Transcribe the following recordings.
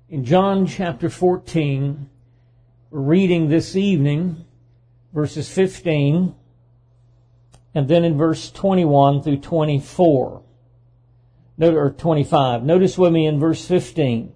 In John chapter 14, we're reading this evening verses 15 and then in verse 21 through 24. Or 25. Notice with me in verse 15.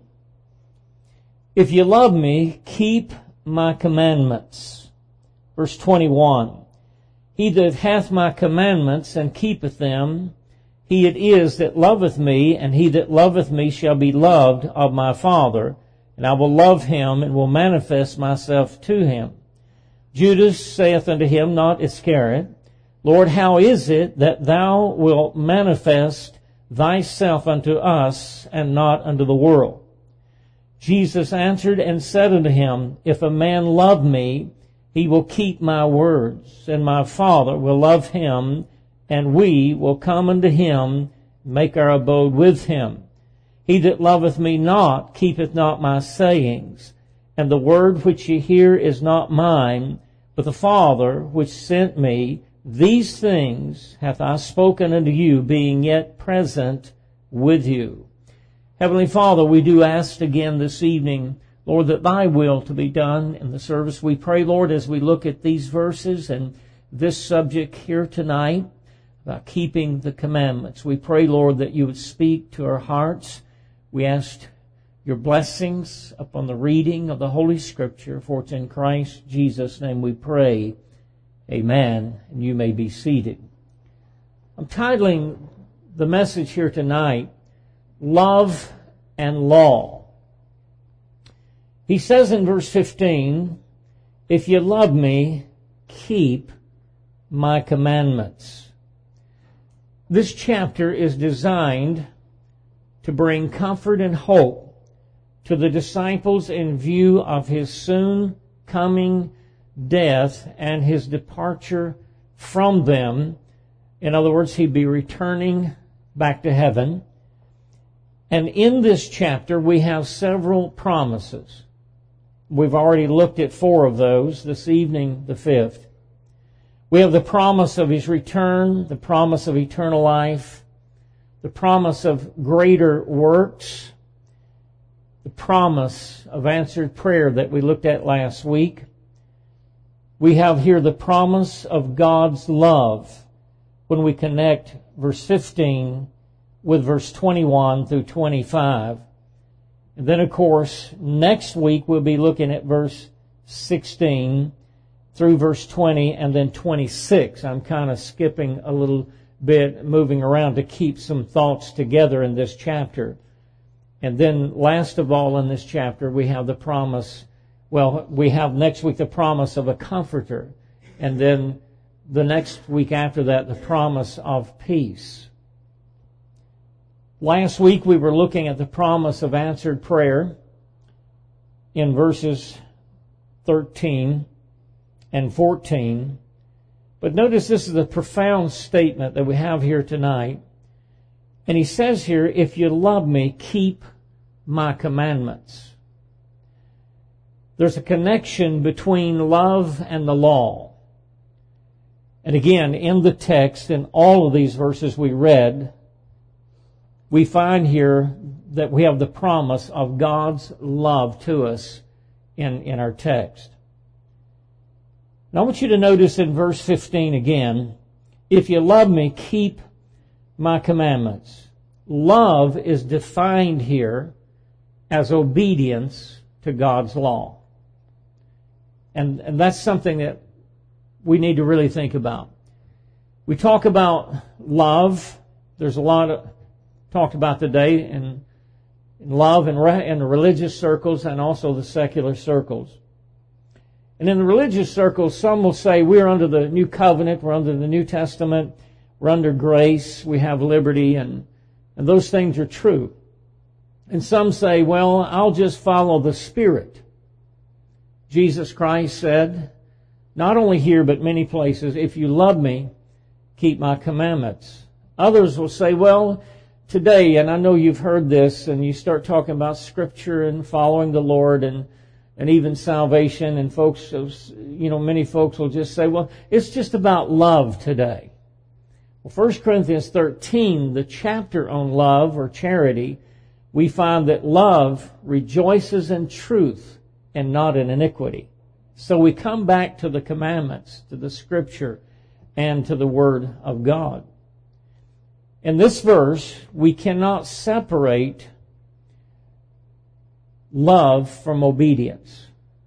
If you love me, keep my commandments. Verse 21. He that hath my commandments and keepeth them, he it is that loveth me, and he that loveth me shall be loved of my Father, and I will love him and will manifest myself to him. Judas saith unto him, not Iscariot, Lord, how is it that thou wilt manifest thyself unto us and not unto the world? Jesus answered and said unto him, If a man love me, he will keep my words, and my Father will love him, and we will come unto him, make our abode with him. He that loveth me not keepeth not my sayings, and the word which ye hear is not mine, but the Father which sent me. These things hath I spoken unto you, being yet present with you. Heavenly Father, we do ask again this evening, Lord, that thy will to be done in the service. We pray, Lord, as we look at these verses and this subject here tonight, about keeping the commandments. We pray, Lord, that you would speak to our hearts. We ask your blessings upon the reading of the Holy Scripture, for it's in Christ Jesus' name we pray. Amen. And you may be seated. I'm titling the message here tonight, Love and Law. He says in verse 15, If you love me, keep my commandments. This chapter is designed to bring comfort and hope to the disciples in view of his soon coming death and his departure from them. In other words, he'd be returning back to heaven. And in this chapter, we have several promises. We've already looked at 4 of those, this evening the 5th. We have the promise of his return, the promise of eternal life, the promise of greater works, the promise of answered prayer that we looked at last week. We have here the promise of God's love when we connect verse 15 with verse 21 through 25. And then, of course, next week we'll be looking at verse 16 through verse 20 and then 26. I'm kind of skipping a little bit, moving around to keep some thoughts together in this chapter. And then last of all in this chapter we have the promise, we have next week the promise of a comforter. And then the next week after that, the promise of peace. Last week we were looking at the promise of answered prayer in verses 13 and 14. But notice this is a profound statement that we have here tonight. And he says here, if you love me, keep my commandments. There's a connection between love and the law. And again, in the text, in all of these verses we read, we find here that we have the promise of God's love to us in our text. Now I want you to notice in verse 15 again, if you love me, keep my commandments. Love is defined here as obedience to God's law. And that's something that we need to really think about. We talk about love. There's a lot of talked about today in love in the religious circles and also the secular circles. And in the religious circles, some will say we're under the new covenant, we're under the New Testament, we're under grace, we have liberty, and those things are true. And some say, well, I'll just follow the Spirit. Jesus Christ said, not only here but many places, if you love me, keep my commandments. Others will say, well, today, and I know you've heard this, and you start talking about Scripture and following the Lord and even salvation, and folks, many folks will just say, well, it's just about love today. Well, 1 Corinthians 13, the chapter on love or charity, we find that love rejoices in truth and not in iniquity. So we come back to the commandments, to the Scripture, and to the Word of God. In this verse, we cannot separate love from obedience.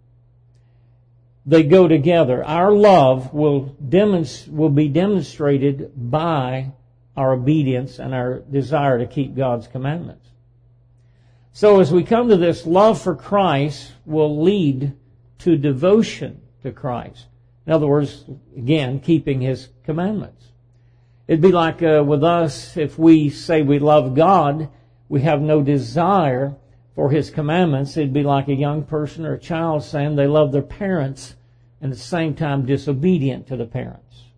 They go together. Our love will be demonstrated by our obedience and our desire to keep God's commandments. So as we come to this, love for Christ will lead to devotion to Christ. In other words, again, keeping His commandments. It'd be like with us, if we say we love God, we have no desire for His commandments. It'd be like a young person or a child saying they love their parents and at the same time disobedient to the parents.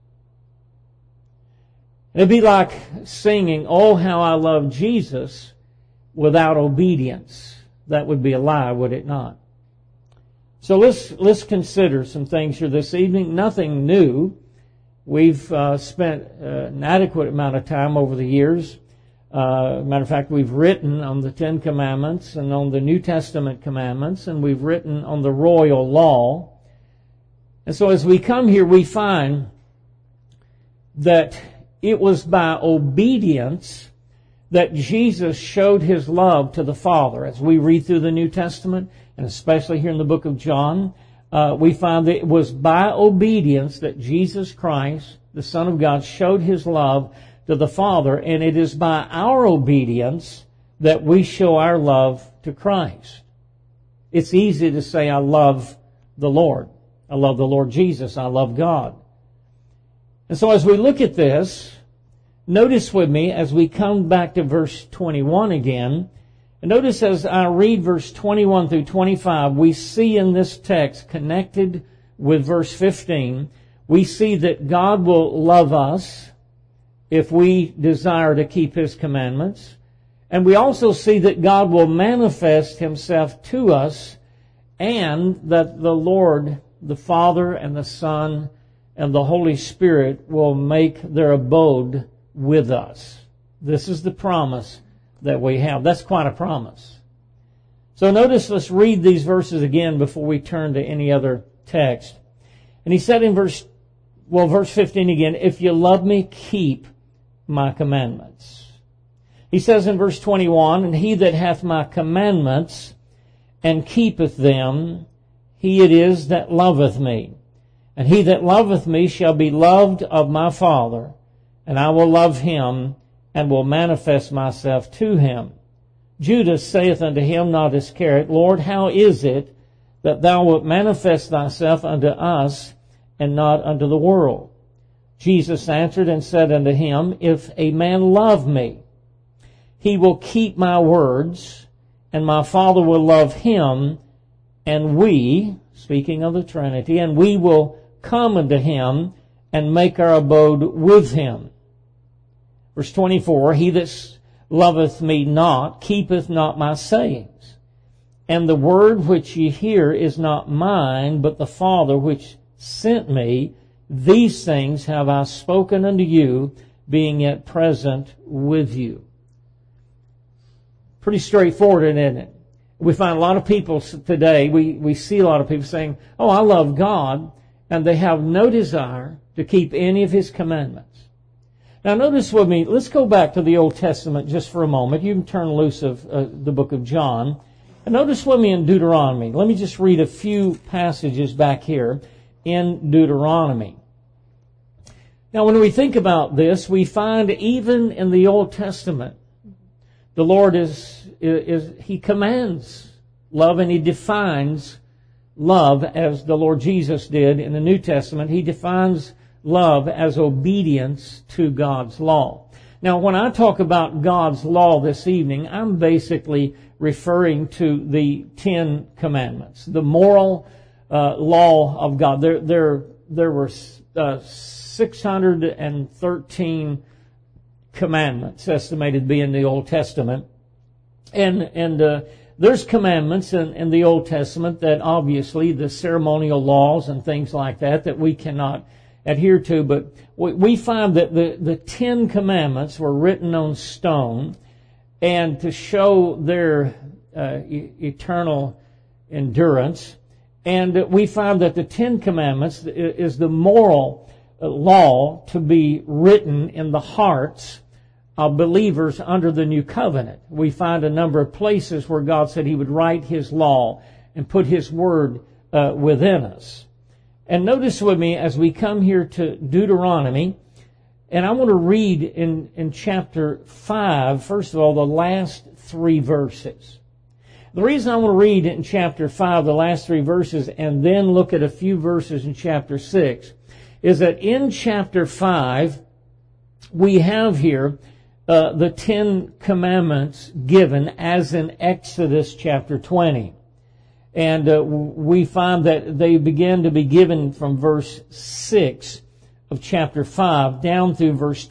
It'd be like singing, "Oh, how I love Jesus," without obedience. That would be a lie, would it not? So let's consider some things here this evening. Nothing new. We've spent an adequate amount of time over the years. Matter of fact, we've written on the Ten Commandments and on the New Testament commandments, and we've written on the royal law. And so as we come here, we find that it was by obedience that Jesus showed His love to the Father. As we read through the New Testament, and especially here in the book of John, we find that it was by obedience that Jesus Christ, the Son of God, showed His love to the Father, and it is by our obedience that we show our love to Christ. It's easy to say, "I love the Lord. I love the Lord Jesus. I love God." And so as we look at this, notice with me as we come back to verse 21 again, and notice as I read verse 21 through 25, we see in this text connected with verse 15, we see that God will love us if we desire to keep His commandments. And we also see that God will manifest Himself to us, and that the Lord, the Father and the Son and the Holy Spirit will make their abode with us. This is the promise that we have. That's quite a promise. So notice, let's read these verses again before we turn to any other text. And He said in verse 15 again, "If you love me, keep my commandments." He says in verse 21, "And he that hath my commandments and keepeth them, he it is that loveth me. And he that loveth me shall be loved of my Father, and I will love him, and will manifest myself to him." Judas saith unto Him, not Iscariot, "Lord, how is it that thou wilt manifest thyself unto us, and not unto the world?" Jesus answered and said unto him, "If a man love me, he will keep my words, and my Father will love him, and we," speaking of the Trinity, "and we will come unto him, and make our abode with him." Verse 24, "He that loveth me not, keepeth not my sayings. And the word which ye hear is not mine, but the Father which sent me. These things have I spoken unto you, being yet present with you." Pretty straightforward, isn't it? We find a lot of people today, we see a lot of people saying, "Oh, I love God," and they have no desire to keep any of His commandments. Now notice with me, let's go back to the Old Testament just for a moment. You can turn loose of the book of John. And notice with me in Deuteronomy. Let me just read a few passages back here in Deuteronomy. Now when we think about this, we find even in the Old Testament, the Lord He commands love, and He defines love as the Lord Jesus did in the New Testament. He defines love as obedience to God's law. Now, when I talk about God's law this evening, I'm basically referring to the Ten Commandments, the moral law of God. There were 613 commandments estimated to be in the Old Testament, and there's commandments in the Old Testament that obviously the ceremonial laws and things like that we cannot adhere to, but we find that the Ten Commandments were written on stone, and to show their eternal endurance. And we find that the Ten Commandments is the moral law to be written in the hearts of believers under the new covenant. We find a number of places where God said He would write His law and put His word within us. And notice with me as we come here to Deuteronomy, and I want to read in chapter 5, first of all, the last 3 verses. The reason I want to read in chapter 5, the last 3 verses, and then look at a few verses in chapter 6, is that in chapter 5, we have here the 10 Commandments given as in Exodus chapter 20. And we find that they begin to be given from verse 6 of chapter 5 down through verse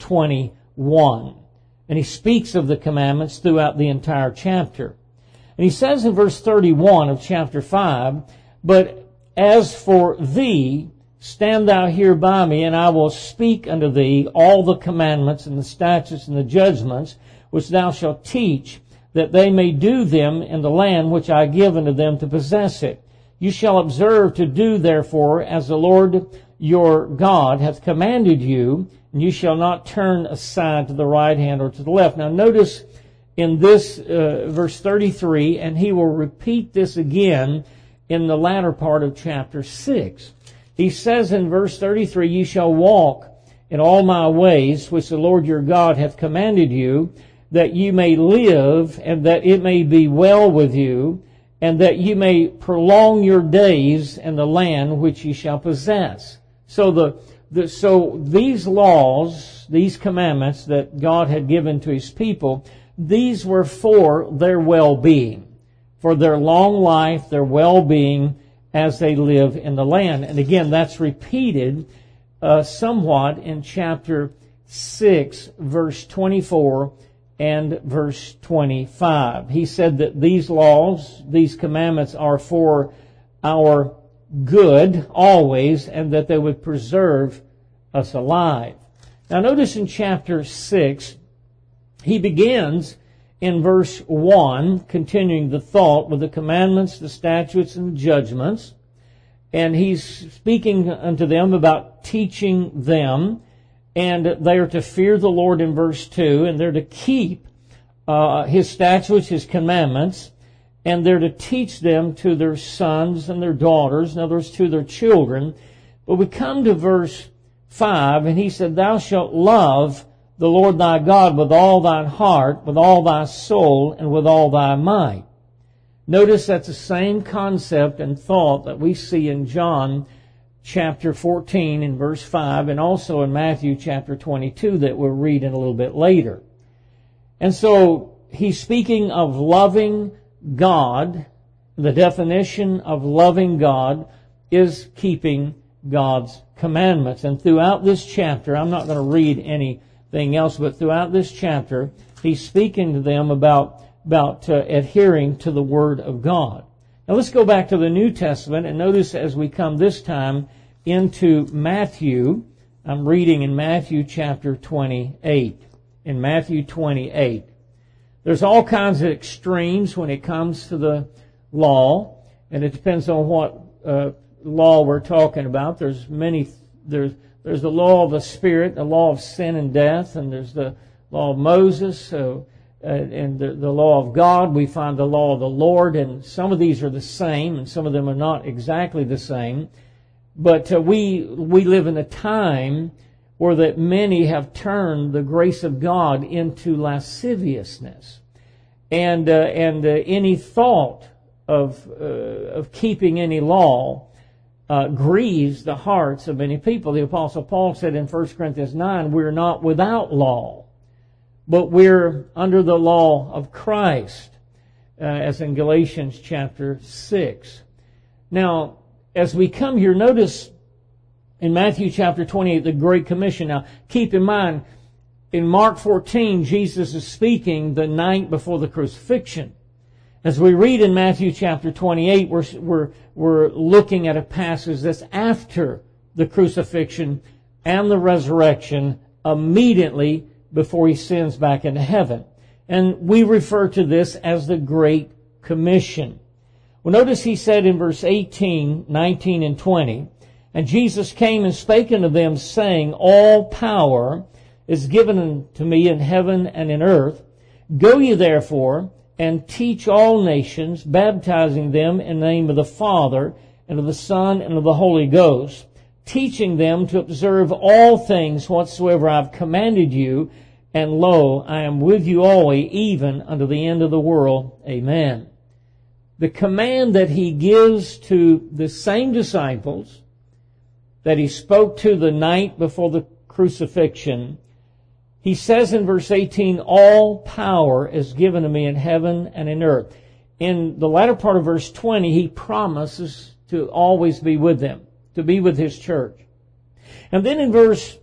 21. And he speaks of the commandments throughout the entire chapter. And he says in verse 31 of chapter 5, "But as for thee, stand thou here by me, and I will speak unto thee all the commandments and the statutes and the judgments which thou shalt teach, that they may do them in the land which I give unto them to possess it. You shall observe to do therefore as the Lord your God hath commanded you, and you shall not turn aside to the right hand or to the left." Now notice in this verse 33, and he will repeat this again in the latter part of chapter 6. He says in verse 33, "You shall walk in all my ways, which the Lord your God hath commanded you, that you may live, and that it may be well with you, and that you may prolong your days in the land which ye shall possess." So so these laws, these commandments that God had given to His people, these were for their well-being, for their long life, their well-being as they live in the land. And again, that's repeated somewhat in chapter 6, verse 24 and verse 25. He said that these laws, these commandments are for our good always, and that they would preserve us alive. Now notice in chapter 6, he begins in verse 1, continuing the thought with the commandments, the statutes, and the judgments. And he's speaking unto them about teaching them. And they are to fear the Lord in verse 2, and they're to keep His statutes, His commandments, and they're to teach them to their sons and their daughters, in other words, to their children. But we come to verse 5, and he said, "Thou shalt love the Lord thy God with all thine heart, with all thy soul, and with all thy might." Notice that's the same concept and thought that we see in John chapter 14 in verse 5, and also in Matthew chapter 22 that we'll read in a little bit later. And so he's speaking of loving God. The definition of loving God is keeping God's commandments. And throughout this chapter, I'm not going to read anything else, but throughout this chapter, he's speaking to them about adhering to the Word of God. Now let's go back to the New Testament, and notice as we come this time into Matthew, I'm reading in Matthew chapter 28. In Matthew 28. There's all kinds of extremes when it comes to the law, and it depends on what law we're talking about. There's the law of the Spirit, the law of sin and death, and there's the law of Moses, and the law of God. We find the law of the Lord, and some of these are the same, and some of them are not exactly the same. But we live in a time where that many have turned the grace of God into lasciviousness, and any thought of keeping any law grieves the hearts of many people. The Apostle Paul said in 1 Corinthians 9, "We're not without law, but we're under the law of Christ," as in Galatians chapter 6. Now, as we come here, notice in Matthew chapter 28, the Great Commission. Now, keep in mind, in Mark 14, Jesus is speaking the night before the crucifixion. As we read in Matthew chapter 28, we're looking at a passage that's after the crucifixion and the resurrection, immediately before He sends back into heaven. And we refer to this as the Great Commission. Well, notice he said in verse 18, 19, and 20, "And Jesus came and spake unto them, saying, All power is given unto me in heaven and in earth. Go ye therefore, and teach all nations, baptizing them in the name of the Father, and of the Son, and of the Holy Ghost, teaching them to observe all things whatsoever I have commanded you. And lo, I am with you always, even unto the end of the world. Amen." The command that he gives to the same disciples that he spoke to the night before the crucifixion, he says in verse 18, "All power is given to me in heaven and in earth." In the latter part of verse 20, he promises to always be with them, to be with his church. And then in verse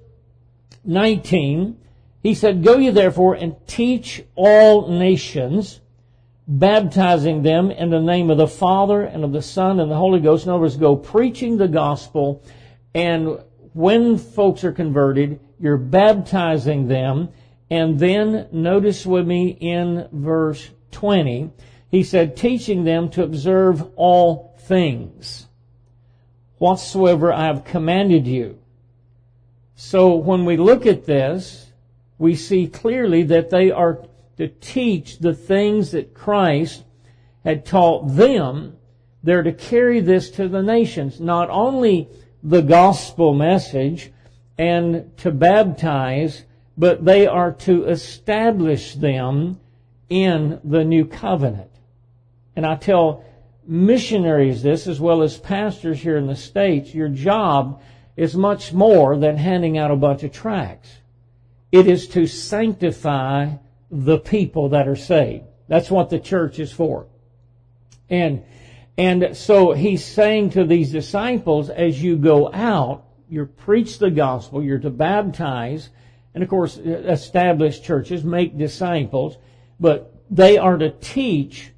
19, he said, "Go ye therefore and teach all nations, baptizing them in the name of the Father and of the Son and the Holy Ghost." In other words, go preaching the gospel, and when folks are converted, you're baptizing them. And then notice with me in verse 20, he said, teaching them to observe all things whatsoever I have commanded you. So when we look at this, we see clearly that they are to teach the things that Christ had taught them. They're to carry this to the nations, not only the gospel message and to baptize, but they are to establish them in the new covenant. And I tell missionaries this, as well as pastors here in the States, your job is much more than handing out a bunch of tracts. It is to sanctify the people that are saved. That's what the church is for. And so he's saying to these disciples, as you go out, you preach the gospel, you're to baptize, and of course establish churches, make disciples, but they are to teach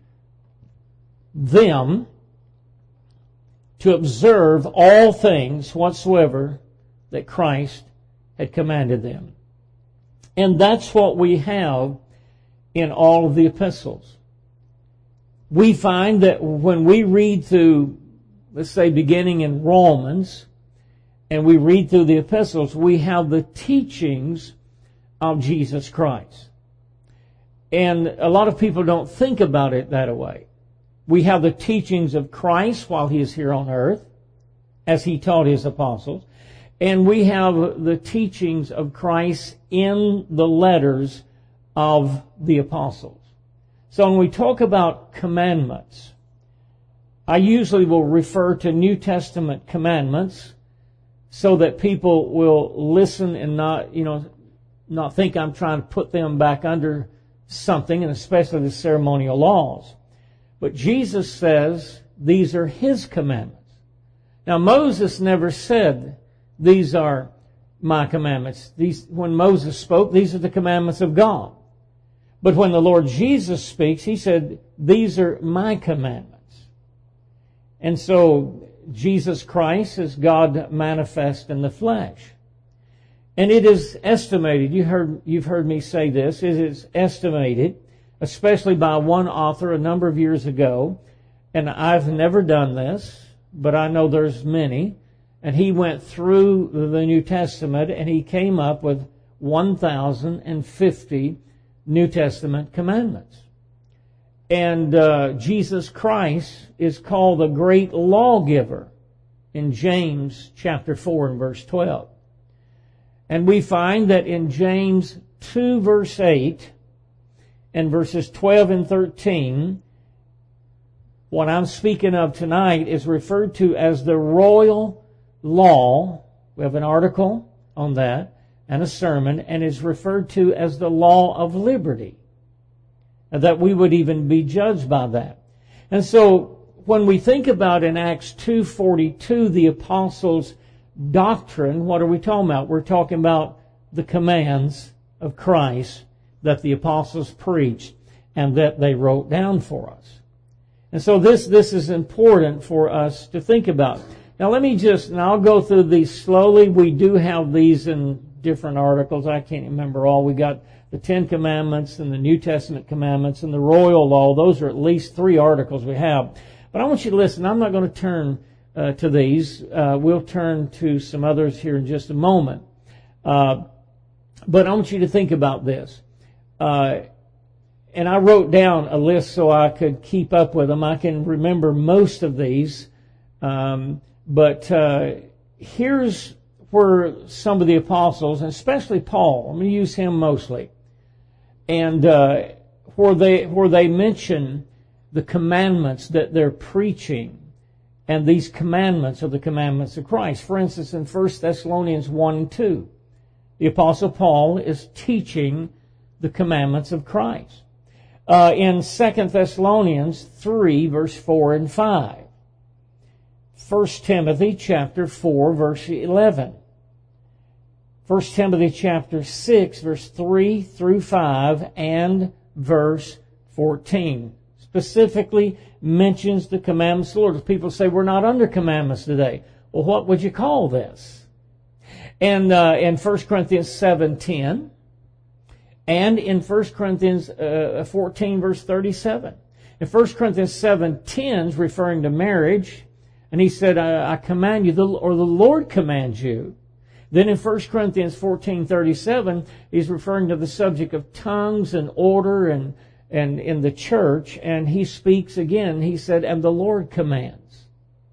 them to observe all things whatsoever that Christ had commanded them. And that's what we have in all of the epistles. We find that when we read through, let's say beginning in Romans, and we read through the epistles, we have the teachings of Jesus Christ. And a lot of people don't think about it that way. We have the teachings of Christ while he is here on earth, as he taught his apostles. And we have the teachings of Christ in the letters of the apostles. So when we talk about commandments, I usually will refer to New Testament commandments so that people will listen and not think I'm trying to put them back under something, and especially the ceremonial laws. But Jesus says these are his commandments. Now Moses never said these are my commandments. When Moses spoke, these are the commandments of God. But when the Lord Jesus speaks, he said, these are my commandments. And so Jesus Christ is God manifest in the flesh. And it is estimated, you've heard me say this, it is estimated, especially by one author a number of years ago, and I've never done this, but I know there's many, and he went through the New Testament and he came up with 1,050 New Testament commandments. And Jesus Christ is called the great lawgiver in James chapter 4 and verse 12. And we find that in James 2 verse 8 and verses 12 and 13, what I'm speaking of tonight is referred to as the royal law. We have an article on that and a sermon, and is referred to as the law of liberty. And that we would even be judged by that. And so when we think about in Acts 2:42 the apostles' doctrine, what are we talking about? We're talking about the commands of Christ that the apostles preached and that they wrote down for us. And so this is important for us to think about. Now I'll go through these slowly. We do have these in different articles. I can't remember all. We got the Ten Commandments and the New Testament commandments and the royal law. Those are at least 3 articles we have. But I want you to listen. I'm not going to turn to these. We'll turn to some others here in just a moment. But I want you to think about this. And I wrote down a list so I could keep up with them. I can remember most of these. But here's where some of the apostles, and especially Paul, I'm going to use him mostly, and where they mention the commandments that they're preaching, and these commandments are the commandments of Christ. For instance, in 1 Thessalonians 1 and 2, the apostle Paul is teaching the commandments of Christ. In 2 Thessalonians 3, verse 4 and 5. 1 Timothy chapter 4, verse 11. 1 Timothy chapter 6, verse 3 through 5 and verse 14. Specifically mentions the commandments of the Lord. People say we're not under commandments today. Well, what would you call this? And in 1 Corinthians 7:10 and in 1 Corinthians 14, verse 37. In 1 Corinthians 7:10 is referring to marriage, and he said, I command you, or the Lord commands you. Then in 1 Corinthians 14:37, he's referring to the subject of tongues and order and in the church, and he speaks again. He said, and the Lord commands.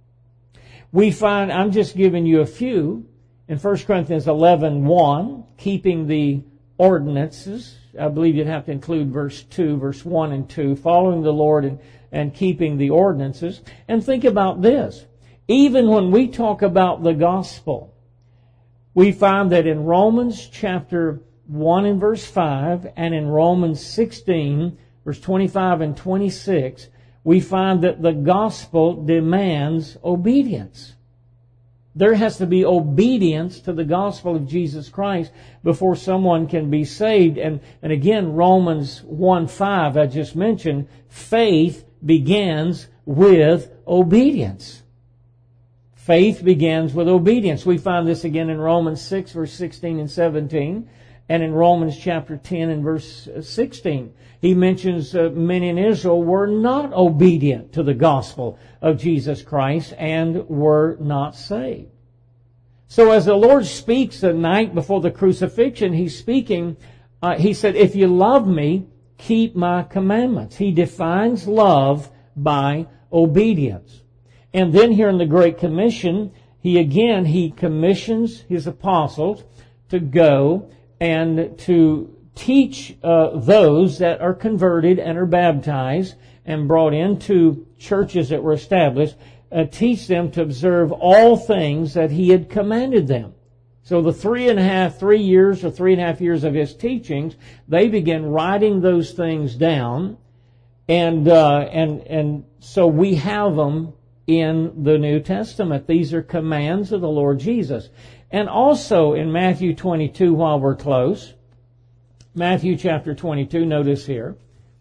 We find, I'm just giving you a few, in 1 Corinthians 11:1, keeping the ordinances. I believe you'd have to include verse 1 and 2, following the Lord and keeping the ordinances. And think about this. Even when we talk about the gospel, we find that in Romans chapter 1 and verse 5 and in Romans 16, verse 25 and 26, we find that the gospel demands obedience. There has to be obedience to the gospel of Jesus Christ before someone can be saved. And again, Romans 1:5, I just mentioned, faith begins with obedience. Faith begins with obedience. We find this again in Romans 6, verse 16 and 17, and in Romans chapter 10 and verse 16. He mentions many in Israel were not obedient to the gospel of Jesus Christ and were not saved. So as the Lord speaks the night before the crucifixion, He's speaking, He said, if you love me, keep my commandments. He defines love by obedience. And then here in the Great Commission, He commissions His apostles to go and to teach those that are converted and are baptized and brought into churches that were established, teach them to observe all things that He had commanded them. So the 3.5 years of His teachings, they began writing those things down, and so we have them in the New Testament. These are commands of the Lord Jesus. And also in Matthew 22, while we're close, Matthew chapter 22, notice here.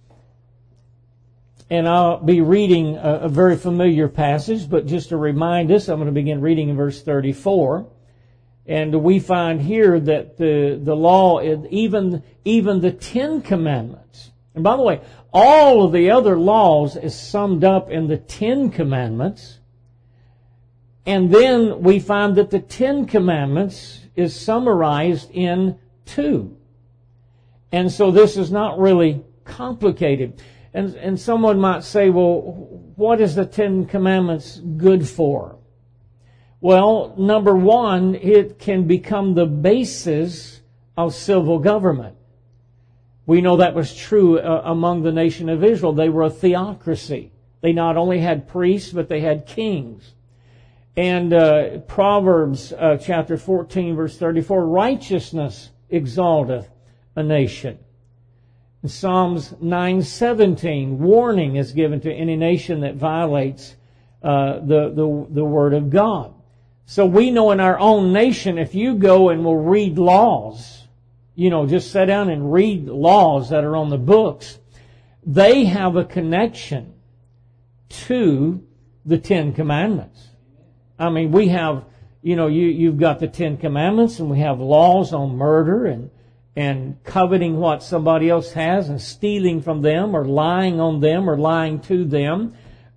And I'll be reading a very familiar passage, but just to remind us, I'm going to begin reading in verse 34. And we find here that the law, even the 10 Commandments. And by the way, all of the other laws is summed up in the 10 Commandments. And then we find that the 10 Commandments is summarized in 2. And so this is not really complicated. And someone might say, well, what is the 10 Commandments good for? Well, number one, it can become the basis of civil government. We know that was true among the nation of Israel. They were a theocracy. They not only had priests, but they had kings. And Proverbs chapter 14, verse 34, righteousness exalteth a nation. In Psalms 9:17, warning is given to any nation that violates the Word of God. So we know in our own nation, if you go and will read laws, just sit down and read laws that are on the books, they have a connection to the 10 Commandments. I mean, we have, you've got the 10 Commandments, and we have laws on murder and and coveting what somebody else has and stealing from them or lying on them or lying to them.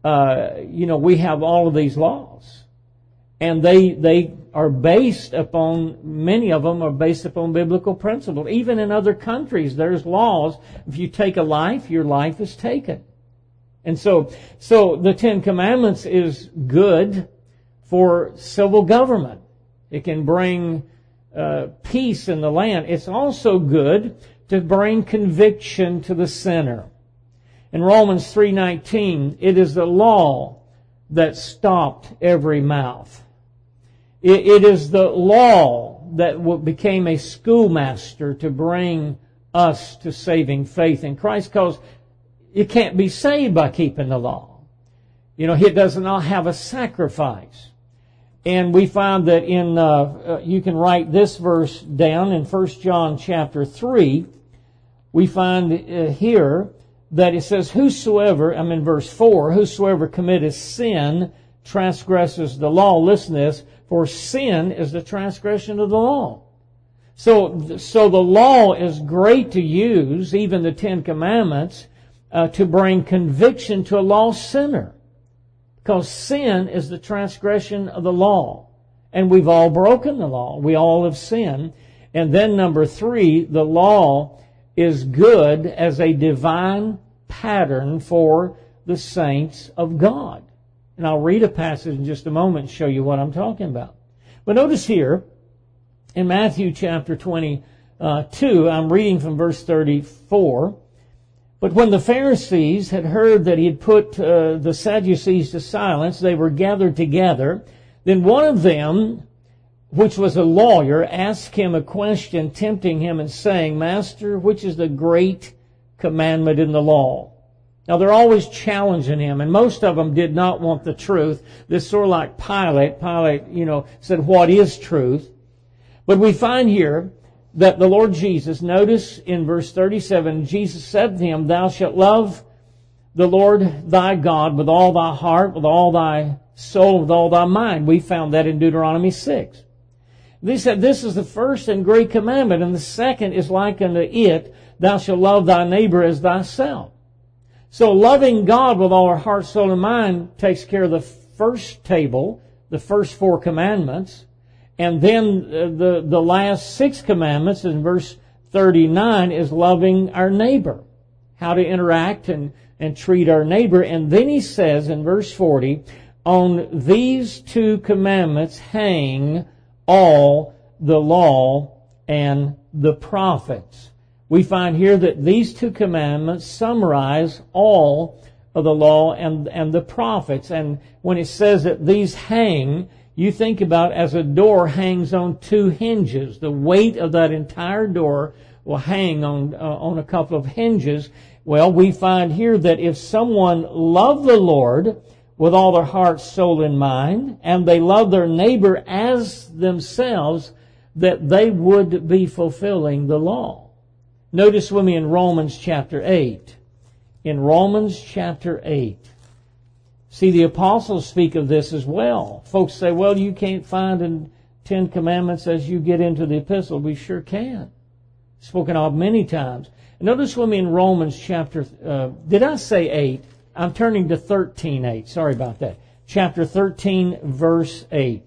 We have all of these laws. And they are based upon, many of them are based upon biblical principles. Even in other countries, there's laws. If you take a life, your life is taken. And so the Ten Commandments is good for civil government. It can bring peace in the land. It's also good to bring conviction to the sinner. In Romans 3:19, it is the law that stopped every mouth. It is the law that became a schoolmaster to bring us to saving faith in Christ, because you can't be saved by keeping the law. It does not have a sacrifice. And we find that you can write this verse down in 1 John chapter 3. We find here that it says, in verse 4, whosoever committeth sin transgresses the law. Listen to this, for sin is the transgression of the law. So the law is great to use, even the Ten Commandments, to bring conviction to a lost sinner. Because sin is the transgression of the law. And we've all broken the law. We all have sinned. And then number 3, the law is good as a divine pattern for the saints of God. And I'll read a passage in just a moment and show you what I'm talking about. But notice here, in Matthew chapter 22, I'm reading from verse 34, but when the Pharisees had heard that he had put the Sadducees to silence, they were gathered together. Then one of them, which was a lawyer, asked him a question, tempting him and saying, Master, which is the great commandment in the law? Now they're always challenging him, and most of them did not want the truth. This sort of like Pilate. Pilate, said, what is truth? But we find here that the Lord Jesus, notice in verse 37, Jesus said to him, Thou shalt love the Lord thy God with all thy heart, with all thy soul, with all thy mind. We found that in Deuteronomy 6. He said, this is the first and great commandment, and the second is like unto it, Thou shalt love thy neighbor as thyself. So loving God with all our heart, soul, and mind takes care of the first table, the first 4 commandments. And then the last 6 commandments in verse 39 is loving our neighbor, how to interact and treat our neighbor. And then he says in verse 40, on these 2 commandments hang all the law and the prophets. We find here that these 2 commandments summarize all of the law and the prophets. And when it says that these hang, you think about as a door hangs on 2 hinges. The weight of that entire door will hang on a couple of hinges. Well, we find here that if someone loved the Lord with all their heart, soul, and mind, and they love their neighbor as themselves, that they would be fulfilling the law. Notice with me in Romans chapter 8. In Romans chapter 8. See, the apostles speak of this as well. Folks say, well, you can't find in 10 commandments as you get into the epistle. We sure can. Spoken of many times. Notice with me in Romans chapter, did I say 8? I'm turning to 13:8. Sorry about that. Chapter 13, verse 8.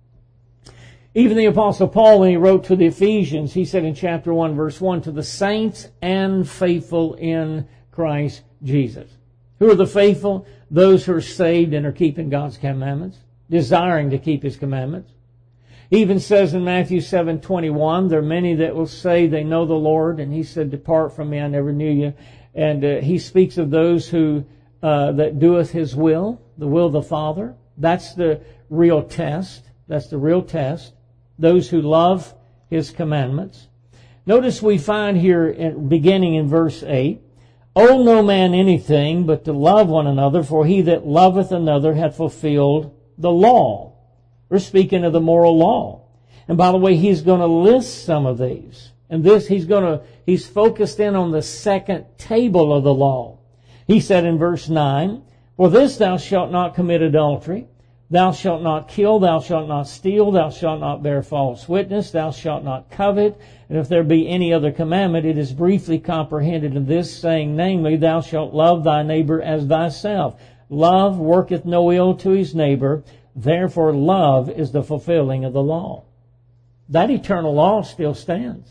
Even the Apostle Paul, when he wrote to the Ephesians, he said in chapter 1, verse 1, to the saints and faithful in Christ Jesus. Who are the faithful? Those who are saved and are keeping God's commandments, desiring to keep His commandments. He even says in Matthew 7:21, there are many that will say they know the Lord, and He said, depart from me, I never knew you. And He speaks of those who that doeth His will, the will of the Father. That's the real test. That's the real test. Those who love His commandments. Notice we find here, beginning in verse 8, owe no man anything but to love one another, for he that loveth another hath fulfilled the law. We're speaking of the moral law. And by the way, he's going to list some of these. And this, he's focused in on the second table of the law. He said in verse 9, for this thou shalt not commit adultery, Thou shalt not kill, thou shalt not steal, thou shalt not bear false witness, thou shalt not covet. And if there be any other commandment, it is briefly comprehended in this, saying, namely, thou shalt love thy neighbor as thyself. Love worketh no ill to his neighbor, therefore love is the fulfilling of the law. That eternal law still stands.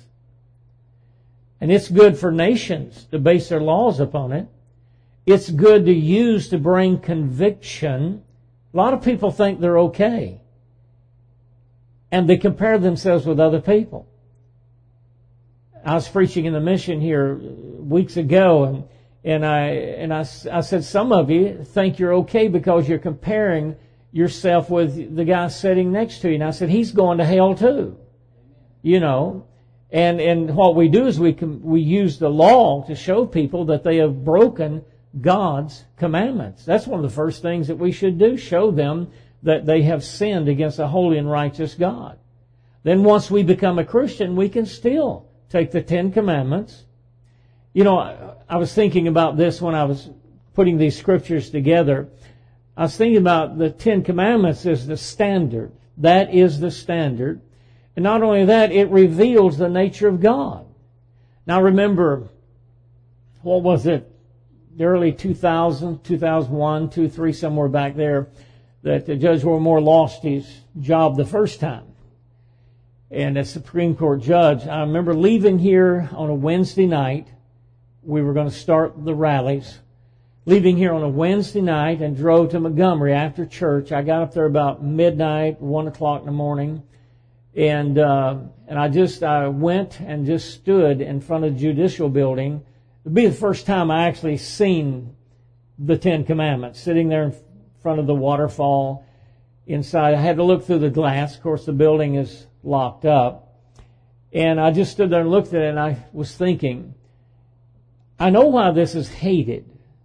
And it's good for nations to base their laws upon it. It's good to use to bring conviction. A lot of people think they're okay, and they compare themselves with other people. I was preaching in the mission here weeks ago, and I said, some of you think you're okay because you're comparing yourself with the guy sitting next to you. And I said, he's going to hell too. You know, and what we do is we use the law to show people that they have broken God's commandments. That's one of the first things that we should do, show them that they have sinned against a holy and righteous God. Then once we become a Christian, we can still take the 10 Commandments. You know, I was thinking about this when I was putting these scriptures together. I was thinking about the 10 Commandments as the standard. That is the standard. And not only that, it reveals the nature of God. Now remember, what was it? The early 2000, 2001, 2, 3, somewhere back there, that Judge Roy Moore lost his job the first time. And as Supreme Court judge, I remember leaving here on a Wednesday night. We were going to start the rallies. Leaving here on a Wednesday night and drove to Montgomery after church. I got up there about midnight, 1 o'clock in the morning. And I went and just stood in front of the judicial building. It'd be the first time I actually seen the 10 Commandments, sitting there in front of the waterfall inside. I had to look through the glass. Of course, the building is locked up. And I just stood there and looked at it, and I was thinking, I know why this is hated.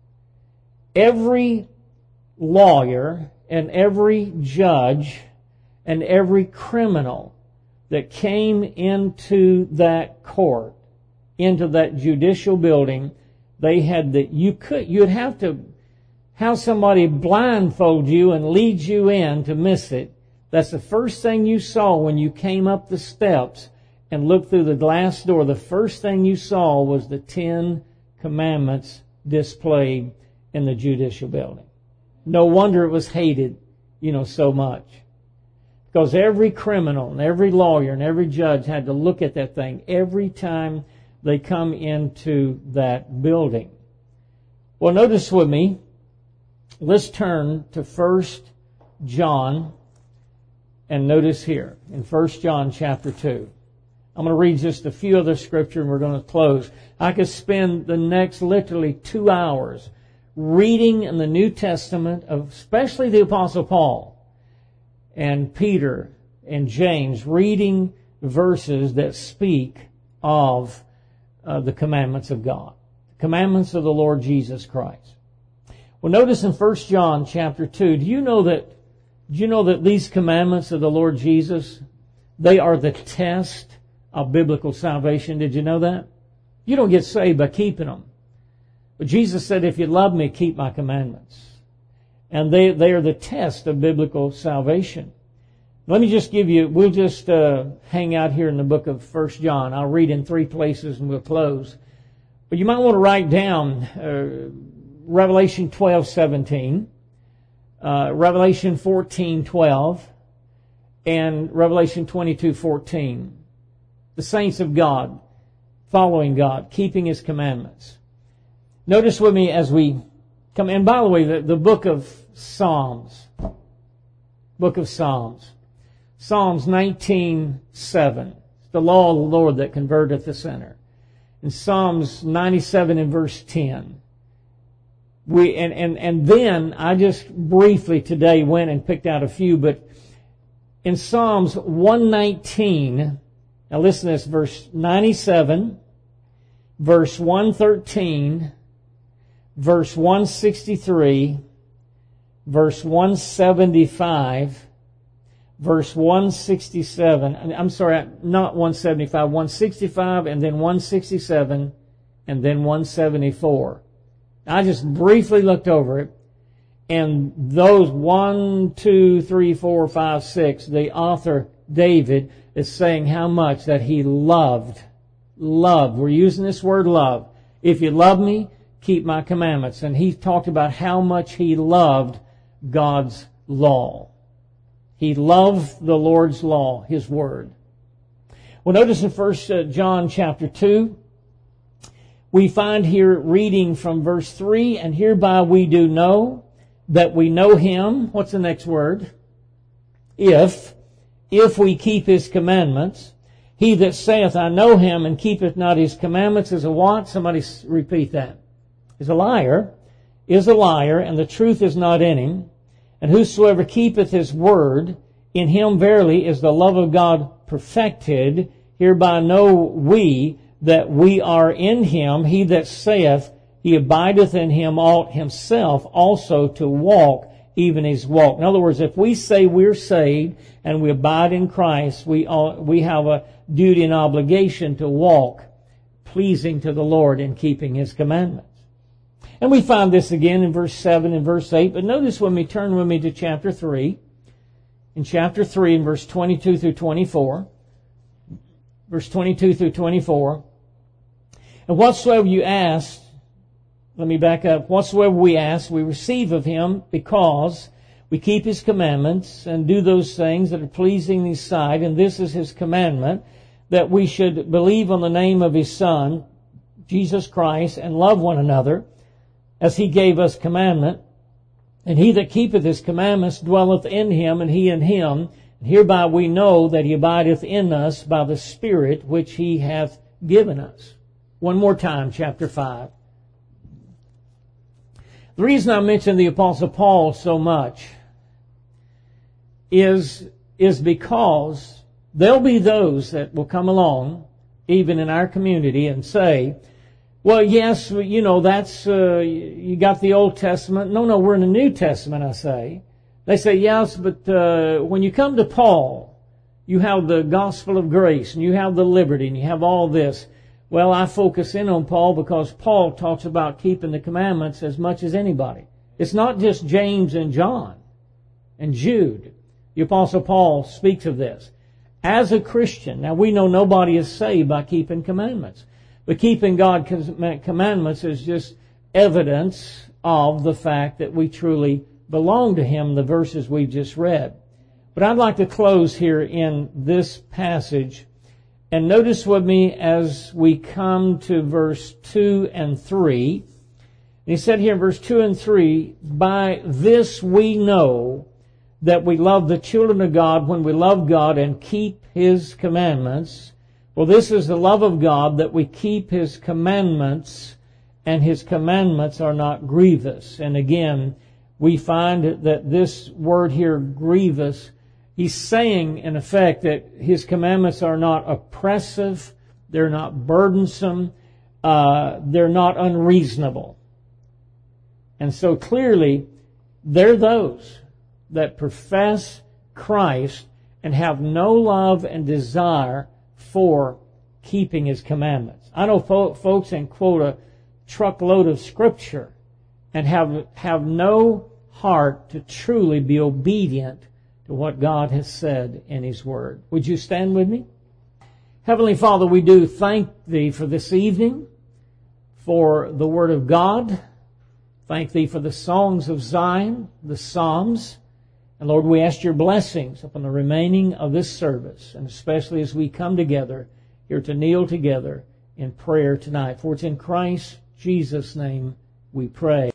Every lawyer and every judge and every criminal that came into that court, into that judicial building, they had you'd have to have somebody blindfold you and lead you in to miss it. That's the first thing you saw when you came up the steps and looked through the glass door. The first thing you saw was the 10 Commandments displayed in the judicial building. No wonder it was hated, so much. Because every criminal and every lawyer and every judge had to look at that thing every time they come into that building. Well, notice with me, let's turn to 1 John, and notice here in 1 John chapter 2. I'm going to read just a few other scripture and we're going to close. I could spend the next literally 2 hours reading in the New Testament, especially the Apostle Paul and Peter and James, reading verses that speak of the commandments of God, the commandments of the Lord Jesus Christ. Well, notice in 1 John chapter 2, do you know that these commandments of the Lord Jesus, they are the test of biblical salvation? Did you know that? You don't get saved by keeping them. But Jesus said, if you love me, keep my commandments. And they are the test of biblical salvation. Let me just we'll just hang out here in the book of 1 John. I'll read in 3 places and we'll close. But you might want to write down Revelation 12:17, Revelation 14:12, and Revelation 22:14. The saints of God, following God, keeping His commandments. Notice with me as we come, and by the way, the book of Psalms, Psalms 19:7, the law of the Lord that converteth the sinner. In Psalms 97 and verse 10, and then I just briefly today went and picked out a few, but in Psalms 119, now listen to this, verse 97, verse 113, verse 163, verse 175, verse 167, I'm sorry, not 175, 165, and then 167, and then 174. I just briefly looked over it. And those 1, 2, 3, 4, 5, 6, the author David is saying how much that he loved. Loved. We're using this word love. If you love me, keep my commandments. And he talked about how much he loved God's law. He loved the Lord's law, His word. Well, notice in 1 John chapter 2, we find here reading from verse 3, and hereby we do know that we know Him. What's the next word? If we keep His commandments. He that saith, I know Him, and keepeth not His commandments is a what? Somebody repeat that. Is a liar, and the truth is not in him. And whosoever keepeth His word, in him verily is the love of God perfected. Hereby know we that we are in Him. He that saith he abideth in Him ought himself also to walk even His walk. In other words, if we say we're saved and we abide in Christ, we have a duty and obligation to walk pleasing to the Lord in keeping His commandments. And we find this again in verse 7 and verse 8. But notice when we turn with me to chapter 3, in chapter 3 in verse 22 through 24, verse 22 through 24, and whatsoever you ask, let me back up, whatsoever we ask, we receive of Him because we keep His commandments and do those things that are pleasing in His sight. And this is His commandment, that we should believe on the name of His Son, Jesus Christ, and love one another as He gave us commandment. And he that keepeth His commandments dwelleth in Him, and He in him. And hereby we know that He abideth in us by the Spirit which He hath given us. One more time, chapter 5. The reason I mention the Apostle Paul so much is because there'll be those that will come along, even in our community, and say, well, yes, that's, you got the Old Testament. No, we're in the New Testament, I say. They say, yes, but when you come to Paul, you have the gospel of grace, and you have the liberty, and you have all this. Well, I focus in on Paul because Paul talks about keeping the commandments as much as anybody. It's not just James and John and Jude. The Apostle Paul speaks of this. As a Christian, now we know nobody is saved by keeping commandments. But keeping God's commandments is just evidence of the fact that we truly belong to Him, the verses we've just read. But I'd like to close here in this passage. And notice with me as we come to verse 2 and 3. He said here in verse 2 and 3, by this we know that we love the children of God when we love God and keep His commandments. Well, this is the love of God, that we keep His commandments, and His commandments are not grievous. And again, we find that this word here, grievous, He's saying, in effect, that His commandments are not oppressive, they're not burdensome, they're not unreasonable. And so clearly, they're those that profess Christ and have no love and desire for keeping His commandments. I know folks can quote a truckload of Scripture and have no heart to truly be obedient to what God has said in His Word. Would you stand with me? Heavenly Father, we do thank Thee for this evening, for the Word of God. Thank Thee for the songs of Zion, the Psalms. And Lord, we ask Your blessings upon the remaining of this service, and especially as we come together here to kneel together in prayer tonight. For it's in Christ Jesus' name we pray.